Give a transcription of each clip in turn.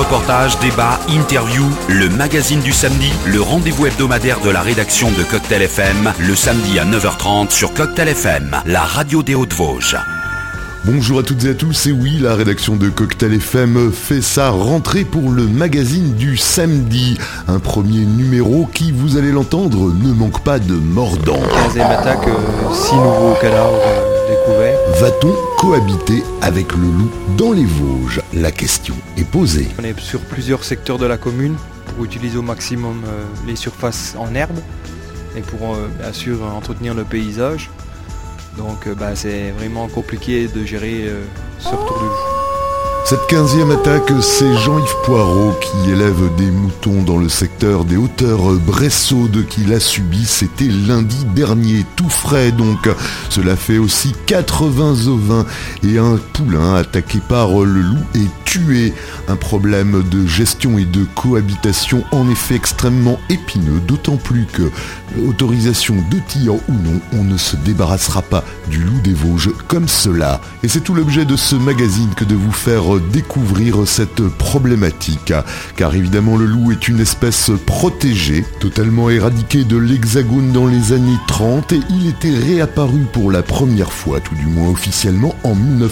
Reportages, débats, interviews, le magazine du samedi, le rendez-vous hebdomadaire de la rédaction de Cocktail FM, le samedi à 9h30 sur Cocktail FM, la radio des Hauts-de-Vosges. Bonjour à toutes et à tous, et oui, la rédaction de Cocktail FM fait sa rentrée pour le magazine du samedi. Un premier numéro qui, vous allez l'entendre, ne manque pas de mordant. 15e attaque, 6 nouveaux cadavres découverts. Va-t-on cohabiter avec le loup dans les Vosges? La question est posée. On est sur plusieurs secteurs de la commune pour utiliser au maximum les surfaces en herbe et pour bien sûr entretenir le paysage. Donc c'est vraiment compliqué de gérer ce retour du loup. Cette 15e attaque, c'est Jean-Yves Poirot qui élève des moutons dans le secteur des hauteurs Bressaudes qui l'a subi. C'était lundi dernier, tout frais donc. Cela fait aussi 80 ovins et un poulain attaqué par le loup et tué. Un problème de gestion et de cohabitation en effet extrêmement épineux, d'autant plus que, autorisation de tir ou non, on ne se débarrassera pas du loup des Vosges comme cela. Et c'est tout l'objet de ce magazine que de vous faire découvrir cette problématique, car évidemment le loup est une espèce protégée, totalement éradiquée de l'Hexagone dans les années 30 et il était réapparu pour la première fois, tout du moins officiellement, en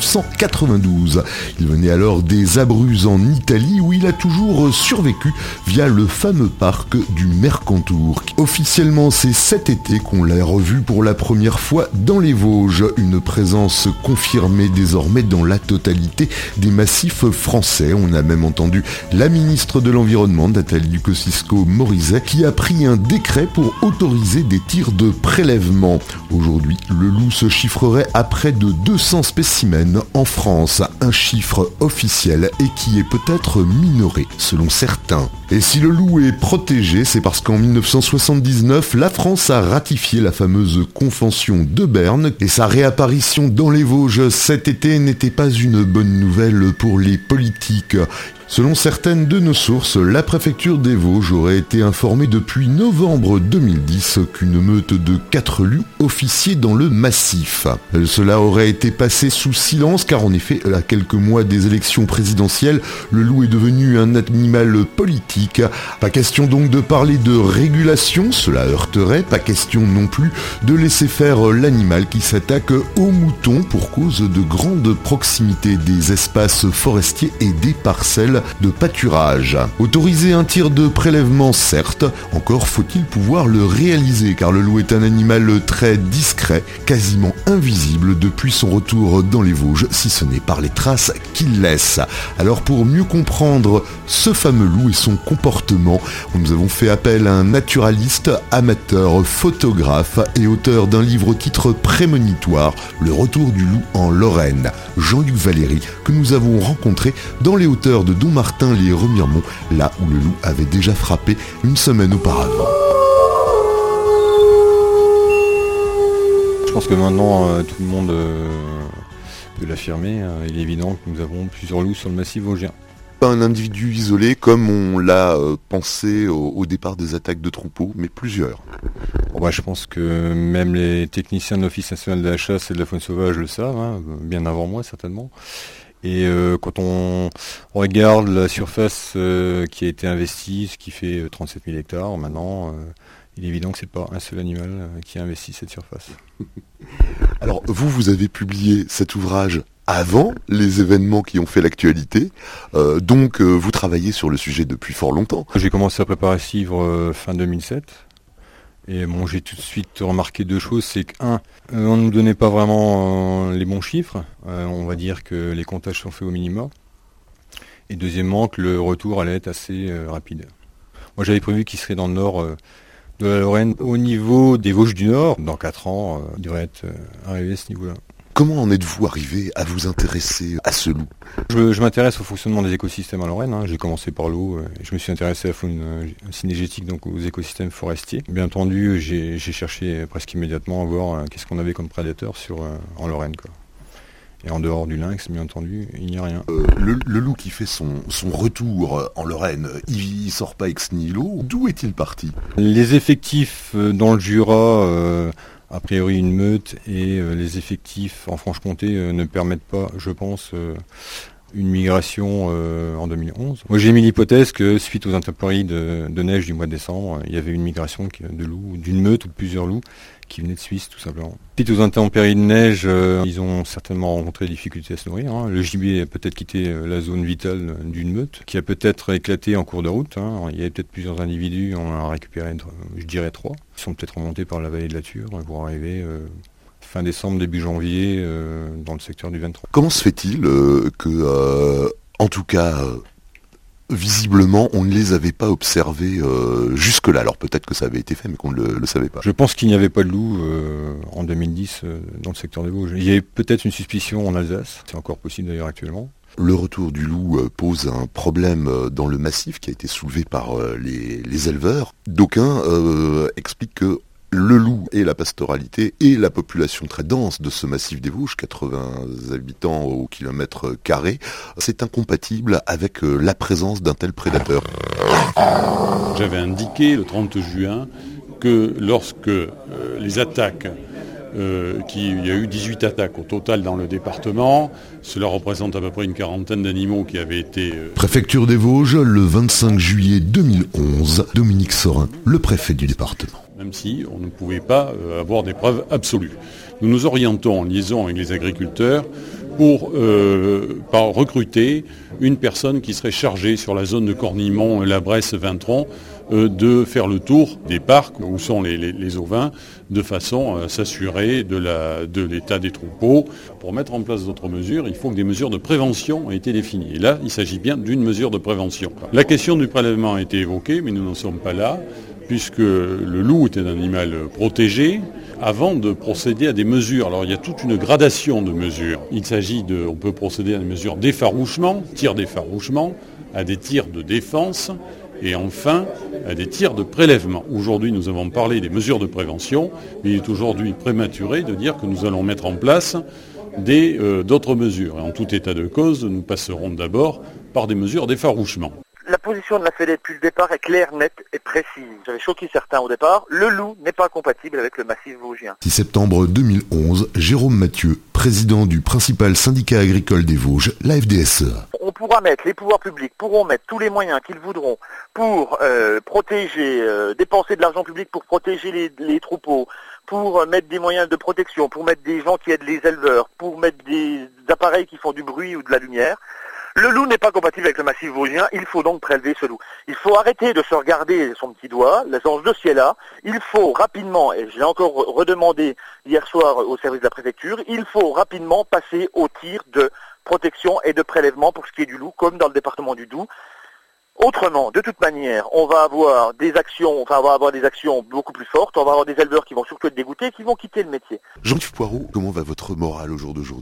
1992. Il venait alors des Abruzzes en Italie où il a toujours survécu via le fameux parc du Mercantour. Officiellement, c'est cet été qu'on l'a revu pour la première fois dans les Vosges, une présence confirmée désormais dans la totalité des massifs français. On a même entendu la ministre de l'Environnement, Nathalie Kosciusko-Morizet, qui a pris un décret pour autoriser des tirs de prélèvement. Aujourd'hui, le loup se chiffrerait à près de 200 spécimens en France, un chiffre officiel et qui est peut-être minoré selon certains. Et si le loup est protégé, c'est parce qu'en 1979, la France a ratifié la fameuse Convention de Berne et sa réapparition dans les Vosges cet été n'était pas une bonne nouvelle pour les politiques. Selon certaines de nos sources, la préfecture des Vosges aurait été informée depuis novembre 2010 qu'une meute de 4 loups officiait dans le massif. Cela aurait été passé sous silence car en effet, à quelques mois des élections présidentielles, le loup est devenu un animal politique. Pas question donc de parler de régulation, cela heurterait, pas question non plus de laisser faire l'animal qui s'attaque aux moutons pour cause de grande proximité des espaces forestiers et des parcelles de pâturage. Autoriser un tir de prélèvement, certes, encore faut-il pouvoir le réaliser car le loup est un animal très discret, quasiment invisible depuis son retour dans les Vosges, si ce n'est par les traces qu'il laisse. Alors pour mieux comprendre ce fameux loup et son comportement, nous avons fait appel à un naturaliste, amateur, photographe et auteur d'un livre au titre prémonitoire, Le retour du loup en Lorraine, Jean-Luc Valéry, que nous avons rencontré dans les hauteurs de Dommartin-les-Remiremont, là où le loup avait déjà frappé une semaine auparavant. Je pense que maintenant tout le monde peut l'affirmer. Il est évident que nous avons plusieurs loups sur le massif vosgien. Pas un individu isolé comme on l'a pensé au départ des attaques de troupeaux, mais plusieurs. Je pense que même les techniciens de l'Office national de la chasse et de la faune sauvage le savent, bien avant moi certainement. Et quand on regarde la surface qui a été investie, ce qui fait 37 000 hectares maintenant, il est évident que c'est pas un seul animal qui a investi cette surface. Alors vous avez publié cet ouvrage avant les événements qui ont fait l'actualité, donc vous travaillez sur le sujet depuis fort longtemps. J'ai commencé à préparer ce livre fin 2007. Et j'ai tout de suite remarqué deux choses, c'est qu'un, on ne nous donnait pas vraiment les bons chiffres, on va dire que les comptages sont faits au minima, et deuxièmement que le retour allait être assez rapide. Moi j'avais prévu qu'il serait dans le nord de la Lorraine, au niveau des Vosges du Nord, dans 4 ans, il devrait être arrivé à ce niveau-là. Comment en êtes-vous arrivé à vous intéresser à ce loup ? Je m'intéresse au fonctionnement des écosystèmes en Lorraine. J'ai commencé par l'eau. Je me suis intéressé à la faune synégétique, donc aux écosystèmes forestiers. Bien entendu, j'ai cherché presque immédiatement à voir qu'est-ce qu'on avait comme prédateurs en Lorraine, quoi. Et en dehors du lynx, bien entendu, il n'y a rien. Le loup qui fait son retour en Lorraine, il sort pas ex nihilo. D'où est-il parti ? Les effectifs dans le Jura... a priori une meute et les effectifs en Franche-Comté ne permettent pas, je pense, une migration en 2011. Moi j'ai mis l'hypothèse que suite aux intempéries de neige du mois de décembre, il y avait une migration de loups, d'une meute ou de plusieurs loups qui venaient de Suisse tout simplement. Suite aux intempéries de neige, ils ont certainement rencontré des difficultés à se nourrir. Le gibier a peut-être quitté la zone vitale d'une meute, qui a peut-être éclaté en cours de route. Il y avait peut-être plusieurs individus, on en a récupéré, je dirais 3. Ils sont peut-être remontés par la vallée de la Ture pour arriver fin décembre, début janvier, dans le secteur du 23. Comment se fait-il que, en tout cas, visiblement, on ne les avait pas observés jusque-là? Alors peut-être que ça avait été fait, mais qu'on ne le savait pas. Je pense qu'il n'y avait pas de loup en 2010 dans le secteur des Vosges. Il y avait peut-être une suspicion en Alsace, c'est encore possible d'ailleurs actuellement. Le retour du loup pose un problème dans le massif qui a été soulevé par les éleveurs. D'aucuns expliquent que le loup et la pastoralité et la population très dense de ce massif des Vosges, 80 habitants au kilomètre carré, c'est incompatible avec la présence d'un tel prédateur. J'avais indiqué le 30 juin que lorsque les attaques, il y a eu 18 attaques au total dans le département, cela représente à peu près une quarantaine d'animaux qui avaient été... Préfecture des Vosges, le 25 juillet 2011, Dominique Sorin, le préfet du département. Même si on ne pouvait pas avoir des preuves absolues. Nous nous orientons en liaison avec les agriculteurs pour recruter une personne qui serait chargée sur la zone de Cornimont, La Bresse, Vintron, de faire le tour des parcs où sont les ovins, de façon à s'assurer de l'état des troupeaux. Pour mettre en place d'autres mesures, il faut que des mesures de prévention aient été définies. Et là, il s'agit bien d'une mesure de prévention. La question du prélèvement a été évoquée, mais nous n'en sommes pas là, puisque le loup est un animal protégé, avant de procéder à des mesures. Alors il y a toute une gradation de mesures. On peut procéder à des mesures d'effarouchement, tir d'effarouchement, à des tirs de défense, et enfin à des tirs de prélèvement. Aujourd'hui, nous avons parlé des mesures de prévention, mais il est aujourd'hui prématuré de dire que nous allons mettre en place d'autres mesures. Et en tout état de cause, nous passerons d'abord par des mesures d'effarouchement. La position de la Fédé depuis le départ est claire, nette et précise. J'avais choqué certains au départ. Le loup n'est pas compatible avec le massif vosgien. 6 septembre 2011, Jérôme Mathieu, président du principal syndicat agricole des Vosges, la FDSEA. Les pouvoirs publics pourront mettre tous les moyens qu'ils voudront pour protéger, dépenser de l'argent public pour protéger les troupeaux, pour mettre des moyens de protection, pour mettre des gens qui aident les éleveurs, pour mettre des appareils qui font du bruit ou de la lumière. Le loup n'est pas compatible avec le massif vosgien, il faut donc prélever ce loup. Il faut arrêter de se regarder son petit doigt, les anges de ciel là. Il faut rapidement, et j'ai encore redemandé hier soir au service de la préfecture, il faut rapidement passer au tir de protection et de prélèvement pour ce qui est du loup, comme dans le département du Doubs. Autrement, de toute manière, on va avoir des actions beaucoup plus fortes, on va avoir des éleveurs qui vont surtout être dégoûtés, qui vont quitter le métier. Jean-Yves Poirot, comment va votre morale au jour d'aujourd'hui ?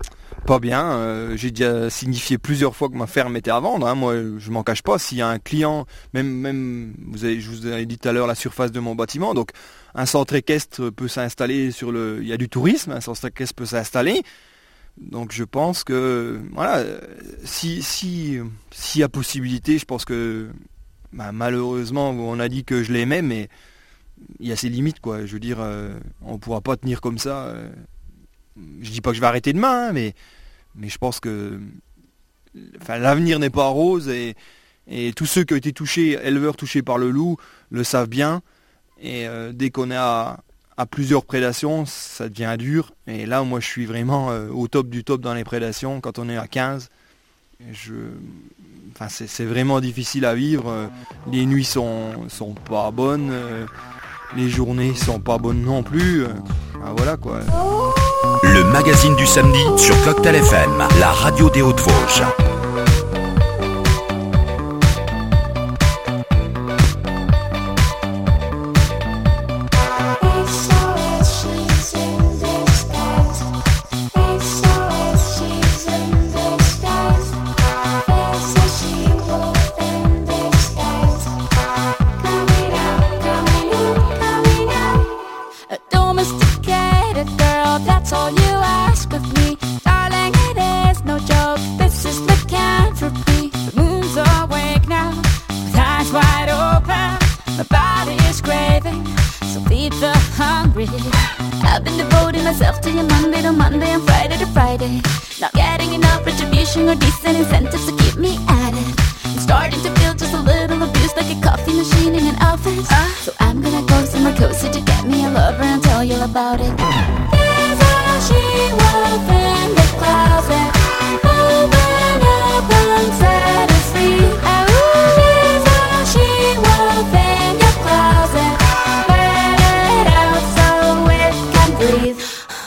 Pas bien, j'ai déjà signifié plusieurs fois que ma ferme était à vendre, moi je m'en cache pas, s'il y a un client, même je vous ai dit tout à l'heure la surface de mon bâtiment, donc un centre équestre peut s'installer il y a du tourisme, un centre équestre peut s'installer, donc je pense que, voilà, s'il y a possibilité, je pense que, malheureusement on a dit que je l'aimais, mais il y a ses limites, quoi, je veux dire, on pourra pas tenir comme ça. Je dis pas que je vais arrêter demain, mais je pense que l'avenir n'est pas rose et tous ceux qui ont été éleveurs touchés par le loup, le savent bien. Et dès qu'on est à plusieurs prédations, ça devient dur. Et là, moi, je suis vraiment au top du top dans les prédations. Quand on est à 15, c'est vraiment difficile à vivre. Les nuits sont pas bonnes. Les journées sont pas bonnes non plus. Voilà quoi. Le magazine du samedi sur Cocktail FM, la radio des Hauts-de-Vosges. That's all you ask of me, darling, it is no joke, this is the case. enough retribution or decent incentives to keep me at it. I'm starting to feel just a little abused, like a coffee machine in an office. So I'm gonna go somewhere cozy to get me a lover and tell you about it. There's a she-wolf in the closet. Open up and set us free. There's a she-wolf in your closet. Let it out so it can breathe.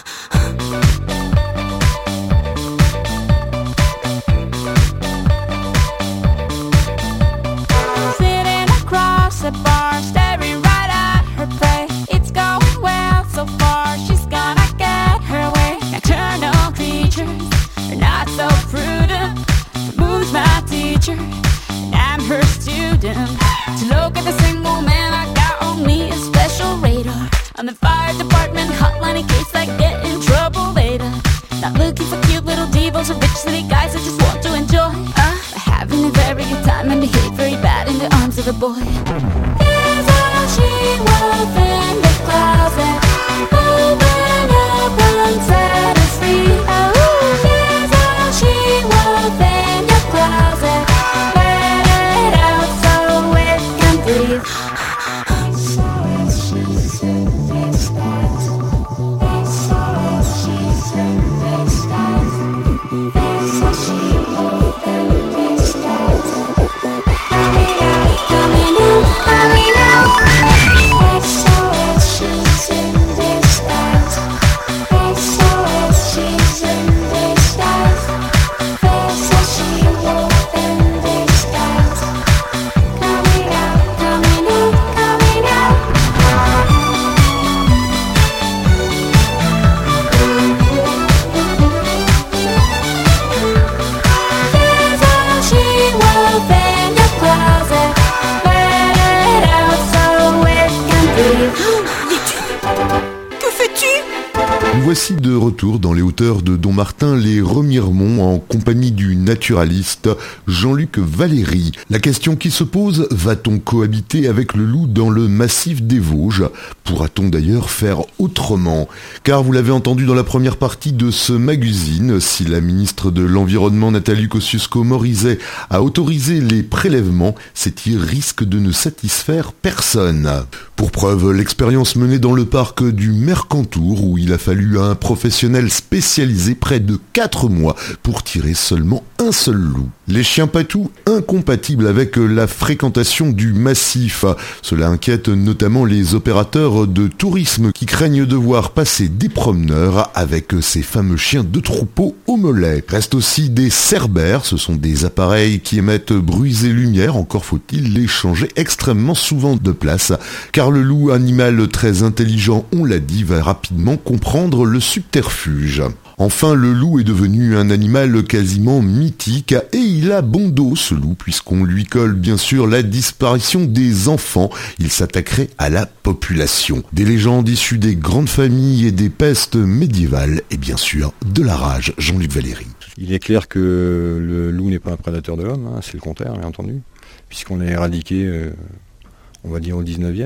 Sitting across the bar, staring right at her prey. It's going well so far, she's gonna get her way. Nocturnal creatures are not so prudent. The moon's my teacher, and I'm her student. To look at the single man, I got on me a special radar. On the fire department hotline in case I get in trouble later. Not looking for cute little divas or rich city guys, I just want to enjoy having a very good time and behave very bad in the arms of a boy. There's a she-wolf in the closet. Open up and set us free. There's a she-wolf in your closet. Let it out so it can breathe. Nous voici de retour dans les hauteurs de Dommartin, les Remiremont, en compagnie du naturaliste Jean-Luc Valéry. La question qui se pose, va-t-on cohabiter avec le loup dans le massif des Vosges? Pourra-t-on d'ailleurs faire autrement? Car vous l'avez entendu dans la première partie de ce magazine, si la ministre de l'Environnement Nathalie Kosciusko-Morizet a autorisé les prélèvements, ces tirs risquent de ne satisfaire personne. Pour preuve, l'expérience menée dans le parc du Mercantour, où il a fallu à un professionnel spécialisé près de 4 mois pour tirer seulement un seul loup. Les chiens patous incompatibles avec la fréquentation du massif. Cela inquiète notamment les opérateurs de tourisme qui craignent de voir passer des promeneurs avec ces fameux chiens de troupeau au mollet. Restent aussi des cerbères, ce sont des appareils qui émettent bruits et lumière, encore faut-il les changer extrêmement souvent de place, car le loup, animal très intelligent, on l'a dit, va rapidement comprendre le subterfuge. Enfin, le loup est devenu un animal quasiment mythique et il a bon dos ce loup puisqu'on lui colle bien sûr la disparition des enfants. Il s'attaquerait à la population. Des légendes issues des grandes familles et des pestes médiévales et bien sûr de la rage. Jean-Luc Valéry. Il est clair que le loup n'est pas un prédateur de l'homme, c'est le contraire bien entendu, puisqu'on l'a éradiqué, on va dire au 19e.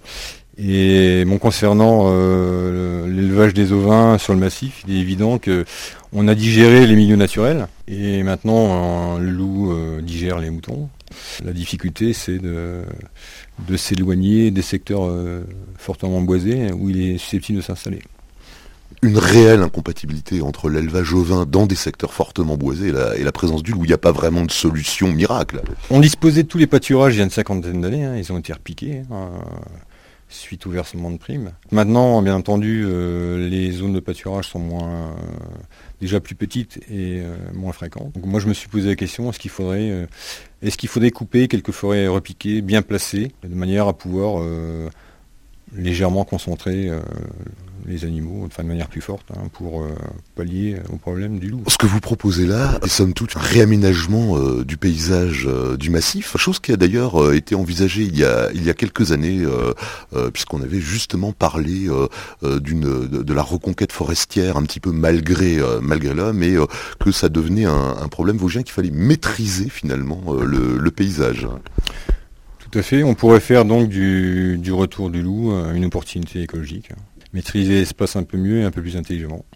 Et concernant l'élevage des ovins sur le massif, il est évident qu'on a digéré les milieux naturels et maintenant le loup digère les moutons. La difficulté, c'est de s'éloigner des secteurs fortement boisés où il est susceptible de s'installer. Une réelle incompatibilité entre l'élevage ovin dans des secteurs fortement boisés et la présence du loup. Il n'y a pas vraiment de solution miracle. On disposait de tous les pâturages il y a une cinquantaine d'années, ils ont été repiqués. Suite au versement de primes. Maintenant, bien entendu, les zones de pâturage sont déjà plus petites et moins fréquentes. Donc moi, je me suis posé la question, est-ce qu'il faudrait couper quelques forêts repiquées, bien placées, de manière à pouvoir légèrement concentrer les animaux de manière plus forte pour pallier au problème du loup. Ce que vous proposez là est somme toute un réaménagement du paysage du massif, chose qui a d'ailleurs été envisagée il y a quelques années, puisqu'on avait justement parlé de la reconquête forestière un petit peu malgré l'homme et que ça devenait un problème vosgien qu'il fallait maîtriser finalement le paysage. Tout à fait, on pourrait faire donc du retour du loup une opportunité écologique. Maîtriser l'espace un peu mieux et un peu plus intelligemment.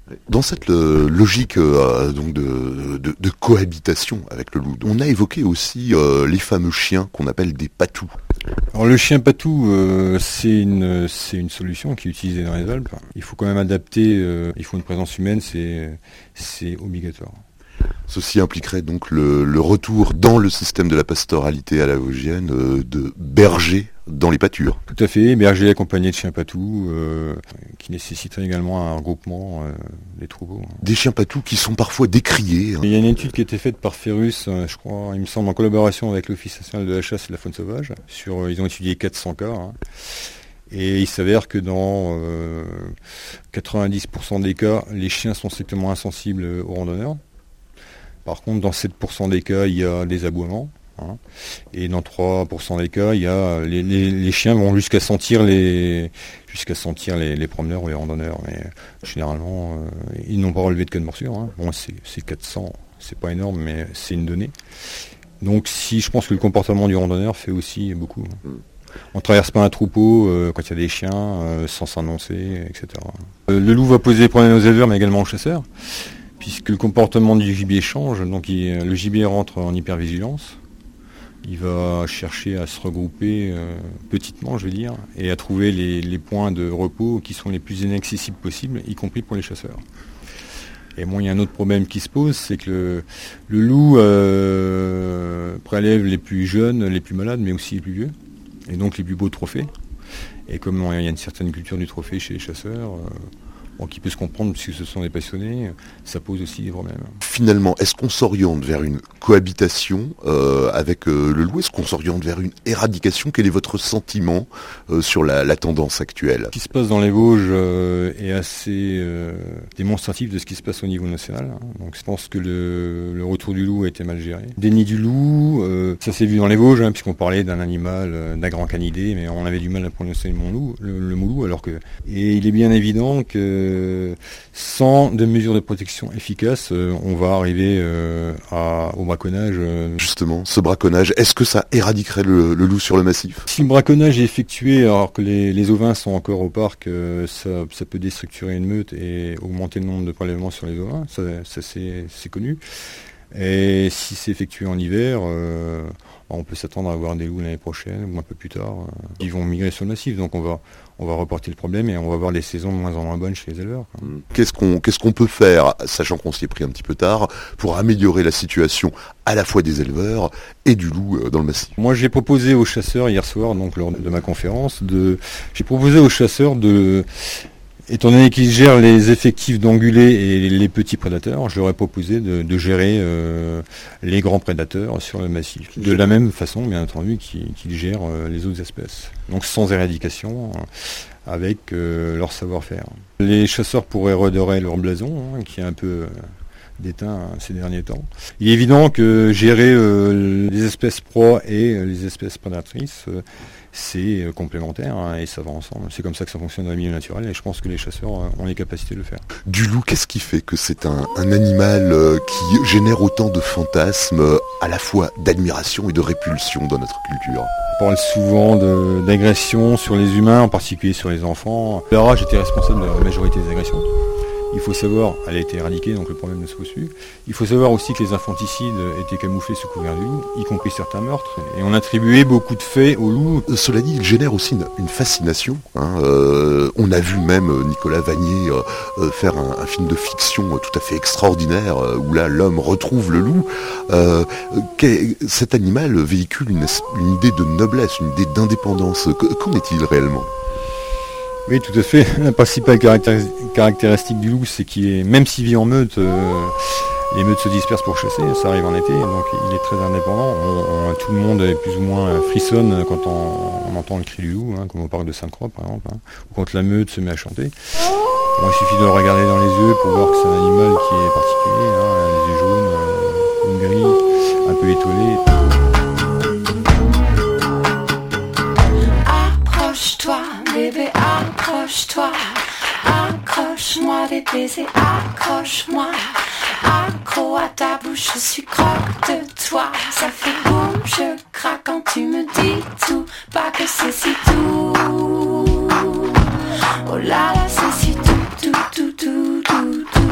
Dans cette logique donc de cohabitation avec le loup, on a évoqué aussi les fameux chiens qu'on appelle des patous. Alors le chien patou, c'est une solution qui est utilisée dans les Alpes. Il faut quand même adapter, il faut une présence humaine, c'est obligatoire. Ceci impliquerait donc le retour dans le système de la pastoralité à la Vosgienne de bergers dans les pâtures. Tout à fait, berger accompagné de chiens patous, qui nécessiterait également un regroupement des troupeaux. Des chiens patous qui sont parfois décriés. Il y a une étude qui a été faite par Ferrus, je crois, il me semble, en collaboration avec l'Office national de la chasse et de la faune sauvage. Ils ont étudié 400 cas. Et il s'avère que dans 90% des cas, les chiens sont strictement insensibles aux randonneurs. Par contre, dans 7% des cas, il y a des aboiements. Et dans 3% des cas, il y a les chiens vont jusqu'à sentir les promeneurs ou les randonneurs. Mais généralement, ils n'ont pas relevé de cas de morsure. Bon, c'est 400, c'est pas énorme, mais c'est une donnée. Donc je pense que le comportement du randonneur fait aussi beaucoup. On ne traverse pas un troupeau quand il y a des chiens, sans s'annoncer, etc. Le loup va poser des problèmes aux éleveurs, mais également aux chasseurs, puisque le comportement du gibier change. Donc le gibier rentre en hypervigilance. Il va chercher à se regrouper petitement, je veux dire, et à trouver les points de repos qui sont les plus inaccessibles possibles, y compris pour les chasseurs. Et bon, il y a un autre problème qui se pose, c'est que le loup prélève les plus jeunes, les plus malades, mais aussi les plus vieux, et donc les plus beaux trophées. Et comme il y a une certaine culture du trophée chez les chasseurs, qui peut se comprendre puisque ce sont des passionnés, ça pose aussi des problèmes. Finalement, est-ce qu'on s'oriente vers une cohabitation avec le loup? Est-ce qu'on s'oriente vers une éradication? Quel est votre sentiment sur la tendance actuelle? Ce qui se passe dans les Vosges est assez démonstratif de ce qui se passe au niveau national. Donc je pense que le retour du loup a été mal géré. Déni du loup, ça s'est vu dans les Vosges, puisqu'on parlait d'un animal, d'un grand canidé, mais on avait du mal à prononcer le mot loup, alors que... Et il est bien évident que sans des mesures de protection efficaces, on va arriver au braconnage. Justement, ce braconnage, est-ce que ça éradiquerait le loup sur le massif? Si le braconnage est effectué alors que les ovins sont encore au parc, ça peut déstructurer une meute et augmenter le nombre de prélèvements sur les ovins, ça c'est connu. Et si c'est effectué en hiver, on peut s'attendre à avoir des loups l'année prochaine ou un peu plus tard. Ils vont migrer sur le massif, donc on va reporter le problème et on va avoir des saisons de moins en moins bonnes chez les éleveurs. Qu'est-ce qu'on peut faire, sachant qu'on s'y est pris un petit peu tard, pour améliorer la situation à la fois des éleveurs et du loup dans le massif? Moi j'ai proposé aux chasseurs hier soir, donc lors de ma conférence, j'ai proposé aux chasseurs étant donné qu'ils gèrent les effectifs d'ongulés et les petits prédateurs, je leur ai proposé de gérer les grands prédateurs sur le massif. De la même façon, bien entendu, qu'ils gèrent les autres espèces. Donc sans éradication, avec leur savoir-faire. Les chasseurs pourraient redorer leur blason, qui est un peu déteint ces derniers temps. Il est évident que gérer les espèces proies et les espèces prédatrices, c'est complémentaire et ça va ensemble. C'est comme ça que ça fonctionne dans le milieu naturel et je pense que les chasseurs ont les capacités de le faire. Du loup, qu'est-ce qui fait que c'est un animal qui génère autant de fantasmes, à la fois d'admiration et de répulsion dans notre culture? On parle souvent d'agressions sur les humains, en particulier sur les enfants. La rage était responsable de la majorité des agressions. Il faut savoir, elle a été éradiquée, donc le problème ne se pose plus. Il faut savoir aussi que les infanticides étaient camouflés sous couvert du loup, y compris certains meurtres, et on attribuait beaucoup de faits au loup. Cela dit, il génère aussi une fascination. On a vu même Nicolas Vanier faire un film de fiction tout à fait extraordinaire, où là l'homme retrouve le loup. Cet animal véhicule une idée de noblesse, une idée d'indépendance. Qu'en est-il réellement ? Oui, tout à fait. La principale caractéristique du loup, c'est même s'il vit en meute, les meutes se dispersent pour chasser, ça arrive en été, donc il est très indépendant. Tout le monde plus ou moins frissonne quand on entend le cri du loup, comme au parc de Sainte-Croix par exemple, ou quand la meute se met à chanter. Il suffit de le regarder dans les yeux pour voir que c'est un animal qui est particulier, les yeux jaunes, une grille, un peu étoilé. Accroche-toi, bébé, accroche-toi. Accroche-moi des baisers, accroche-moi. Accro à ta bouche, je suis croque de toi. Ça fait boum, je craque quand tu me dis tout. Pas que c'est si tout. Oh là là, c'est si tout, tout, tout, tout, tout, tout.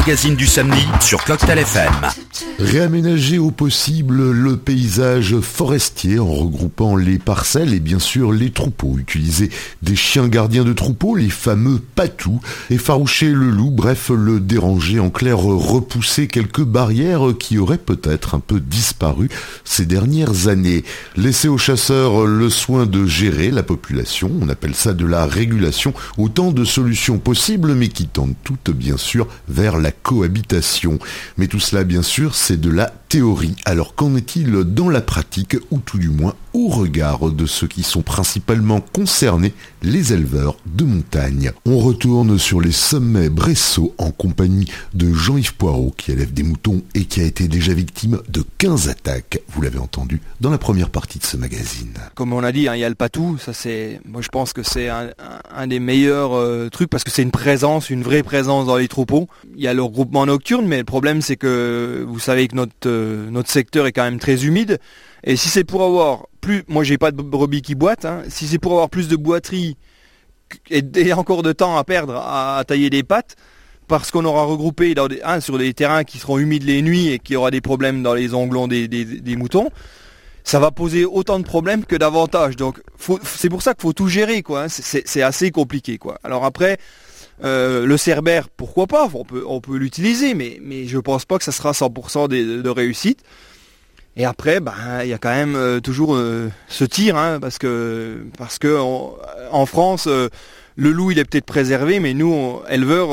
magazine du samedi sur Cocktail FM. Réaménager au possible le paysage forestier en regroupant les parcelles et bien sûr les troupeaux. Utiliser des chiens gardiens de troupeaux, les fameux patous, effaroucher le loup, bref le déranger, en clair repousser quelques barrières qui auraient peut-être un peu disparu ces dernières années. Laisser aux chasseurs le soin de gérer la population, on appelle ça de la régulation, autant de solutions possibles mais qui tendent toutes bien sûr vers la cohabitation. Mais tout cela bien sûr c'est de la théorie. Alors qu'en est-il dans la pratique, ou tout du moins au regard de ceux qui sont principalement concernés, les éleveurs de montagne? On retourne sur les sommets bressaux en compagnie de Jean-Yves Poirot qui élève des moutons et qui a été déjà victime de 15 attaques. Vous l'avez entendu dans la première partie de ce magazine. Comme on a dit, il y a le patou, ça c'est, moi je pense que c'est un des meilleurs trucs parce que c'est une vraie présence dans les troupeaux. Il y a le regroupement nocturne, mais le problème c'est que vous savez que notre secteur est quand même très humide. Et si c'est pour avoir plus, moi j'ai pas de brebis qui boitent, si c'est pour avoir plus de boiterie et encore de temps à perdre à tailler des pattes, parce qu'on aura regroupé sur des terrains qui seront humides les nuits et qu'il y aura des problèmes dans les onglons des moutons, ça va poser autant de problèmes que d'avantages. Donc c'est pour ça qu'il faut tout gérer, quoi. C'est assez compliqué, quoi. Alors après, le cerbère, pourquoi pas, on peut l'utiliser, mais je pense pas que ça sera 100% de réussite. Et après, il y a quand même toujours ce tir, parce que en France, le loup il est peut-être préservé, mais nous, éleveurs,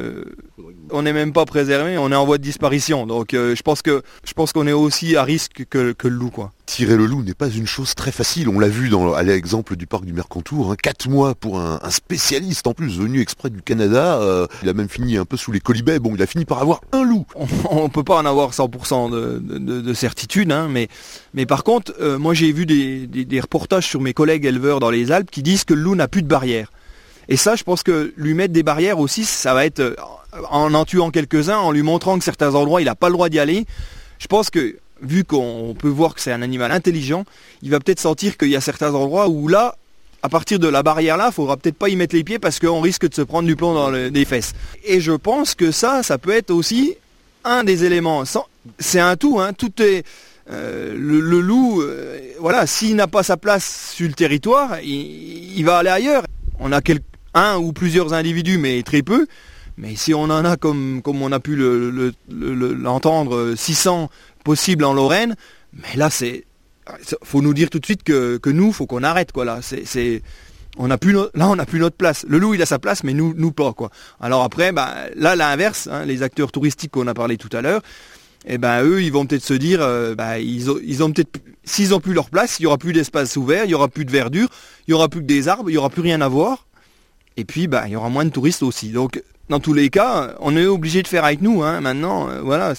on n'est même pas préservé, on est en voie de disparition. Donc je pense qu'on est aussi à risque que le loup, quoi. Tirer le loup n'est pas une chose très facile, on l'a vu à l'exemple du parc du Mercantour, 4 mois pour un spécialiste en plus venu exprès du Canada, il a même fini un peu sous les colibets, bon il a fini par avoir un loup. On peut pas en avoir 100% de certitude, mais par contre, moi j'ai vu des reportages sur mes collègues éleveurs dans les Alpes qui disent que le loup n'a plus de barrières. Et ça, je pense que lui mettre des barrières aussi, ça va être en tuant quelques-uns, en lui montrant que certains endroits, il n'a pas le droit d'y aller. Je pense que, vu qu'on peut voir que c'est un animal intelligent, il va peut-être sentir qu'il y a certains endroits où là, à partir de la barrière-là, il ne faudra peut-être pas y mettre les pieds parce qu'on risque de se prendre du plomb dans les fesses. Et je pense que ça peut être aussi un des éléments. C'est un tout, tout est... le loup, voilà, s'il n'a pas sa place sur le territoire, il va aller ailleurs. On a un ou plusieurs individus, mais très peu. Mais si on en a, comme on a pu l'entendre, 600 possibles en Lorraine, mais là, faut nous dire tout de suite que nous, faut qu'on arrête, quoi. Là, on n'a plus notre place. Le loup, il a sa place, mais nous pas, quoi. Alors après, là, l'inverse, les acteurs touristiques qu'on a parlé tout à l'heure, eux, ils vont peut-être se dire, ils ont peut-être, s'ils ont plus leur place, il y aura plus d'espace ouvert, il y aura plus de verdure, il y aura plus que des arbres, il y aura plus rien à voir. Et puis, il y aura moins de touristes aussi. Donc, dans tous les cas, on est obligé de faire avec nous. Maintenant, voilà,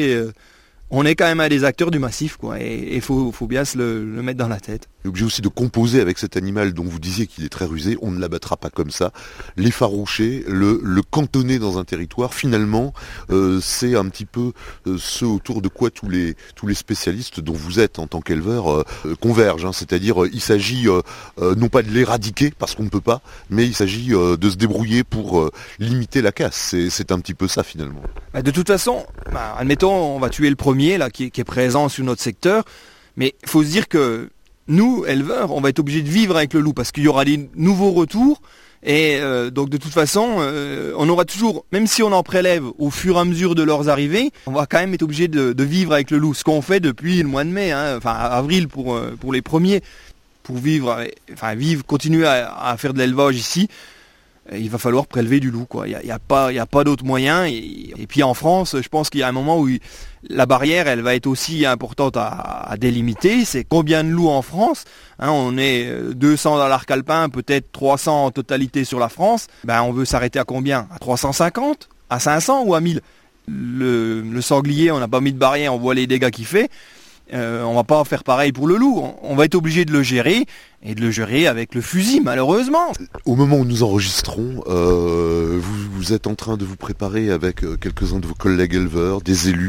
on est quand même un des acteurs du massif, quoi. Et faut bien se le mettre dans la tête. On est obligé aussi de composer avec cet animal dont vous disiez qu'il est très rusé. On ne l'abattra pas comme ça. L'effaroucher, le cantonner dans un territoire, finalement, c'est un petit peu ce autour de quoi tous les spécialistes dont vous êtes en tant qu'éleveur convergent. C'est-à-dire, il s'agit non pas de l'éradiquer, parce qu'on ne peut pas, mais il s'agit de se débrouiller pour limiter la casse. C'est un petit peu ça, finalement. De toute façon, admettons, on va tuer le premier, là, qui est présent sur notre secteur, mais il faut se dire que nous, éleveurs, on va être obligés de vivre avec le loup parce qu'il y aura des nouveaux retours et donc de toute façon, on aura toujours, même si on en prélève au fur et à mesure de leurs arrivées, on va quand même être obligé de vivre avec le loup, ce qu'on fait depuis le mois de mai, avril pour les premiers, pour continuer à faire de l'élevage ici. Il va falloir prélever du loup, quoi. Il y a pas d'autre moyen. Et puis en France, je pense qu'il y a un moment où la barrière, elle va être aussi importante à délimiter. C'est combien de loups en France, on est 200 dans l'arc alpin, peut-être 300 en totalité sur la France. On veut s'arrêter à combien? À 350? À 500 ou à 1000? Le sanglier, on n'a pas mis de barrière, on voit les dégâts qu'il fait. On va pas faire pareil pour le loup. On va être obligé de le gérer et de le gérer avec le fusil, malheureusement. Au moment où nous enregistrons, vous êtes en train de vous préparer avec quelques-uns de vos collègues éleveurs, des élus,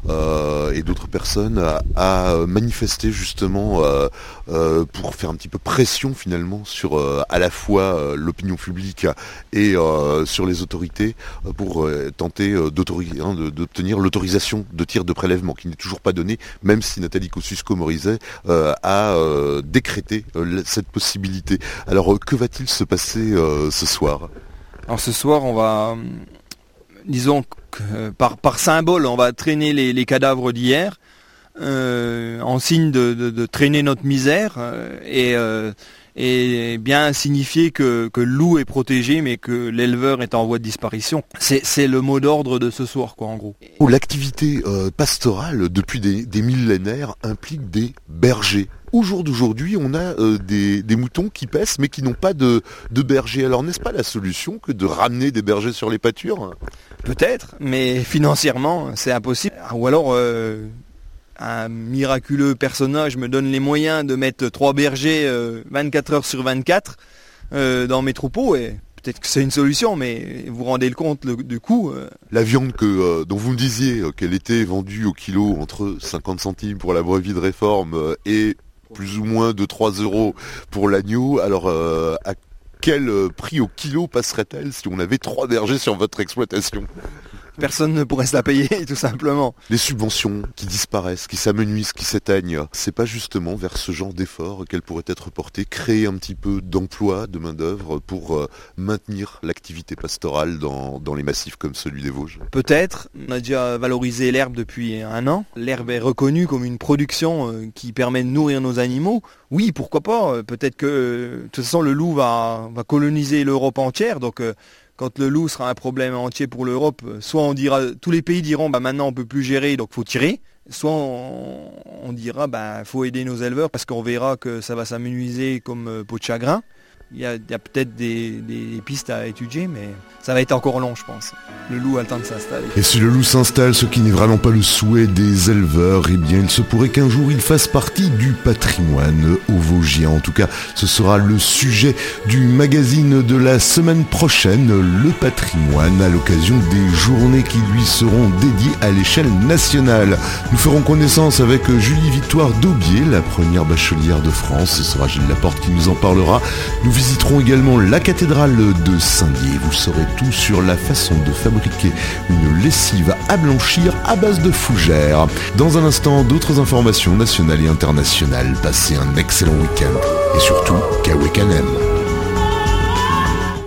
et d'autres personnes à manifester justement pour faire un petit peu pression finalement sur à la fois l'opinion publique et sur les autorités pour tenter d'obtenir l'autorisation de tir de prélèvement qui n'est toujours pas donnée, même si Nathalie Kosciusko-Morizet a décrété cette possibilité. Alors que va-t-il se passer ce soir ? Alors ce soir, on va, disons que par symbole, on va traîner les cadavres d'hier, en signe de traîner notre misère, et bien signifier que le loup est protégé, mais que l'éleveur est en voie de disparition. C'est le mot d'ordre de ce soir, quoi, en gros. L'activité pastorale, depuis des millénaires, implique des bergers. Au jour d'aujourd'hui, on a des moutons qui paissent, mais qui n'ont pas de berger. Alors n'est-ce pas la solution que de ramener des bergers sur les pâtures ? Peut-être, mais financièrement, c'est impossible. Ou alors... un miraculeux personnage me donne les moyens de mettre 3 bergers 24 heures sur 24 dans mes troupeaux, et peut-être que c'est une solution, mais vous rendez compte du coût. La viande dont vous me disiez qu'elle était vendue au kilo entre 50 centimes pour la brevis de réforme et plus ou moins de 3 € pour l'agneau, alors à quel prix au kilo passerait-elle si on avait 3 bergers sur votre exploitation ? Personne ne pourrait se la payer, tout simplement. Les subventions qui disparaissent, qui s'amenuisent, qui s'éteignent, c'est pas justement vers ce genre d'efforts qu'elles pourraient être portées, créer un petit peu d'emploi, de main-d'œuvre pour maintenir l'activité pastorale dans les massifs comme celui des Vosges ? Peut-être. On a déjà valorisé l'herbe depuis 1 an. L'herbe est reconnue comme une production qui permet de nourrir nos animaux. Oui, pourquoi pas. Peut-être que, de toute façon, le loup va coloniser l'Europe entière, donc... Quand le loup sera un problème entier pour l'Europe, soit on dira, tous les pays diront maintenant on peut plus gérer, donc faut tirer, soit on dira faut aider nos éleveurs parce qu'on verra que ça va s'amenuiser comme peau de chagrin. Il y a peut-être des pistes à étudier, mais ça va être encore long, je pense. Le loup a le temps de s'installer. Et si le loup s'installe, ce qui n'est vraiment pas le souhait des éleveurs, eh bien il se pourrait qu'un jour il fasse partie du patrimoine vosgien. En tout cas, ce sera le sujet du magazine de la semaine prochaine, le patrimoine, à l'occasion des journées qui lui seront dédiées à l'échelle nationale. Nous ferons connaissance avec Julie Victoire Daubier, la première bachelière de France. Ce sera Gilles Laporte qui nous en parlera. Nous visiterons également la cathédrale de Saint-Dié. Vous saurez tout sur la façon de fabriquer une lessive à blanchir à base de fougères. Dans un instant, d'autres informations nationales et internationales. Passez un excellent week-end. Et surtout, Kawekanem.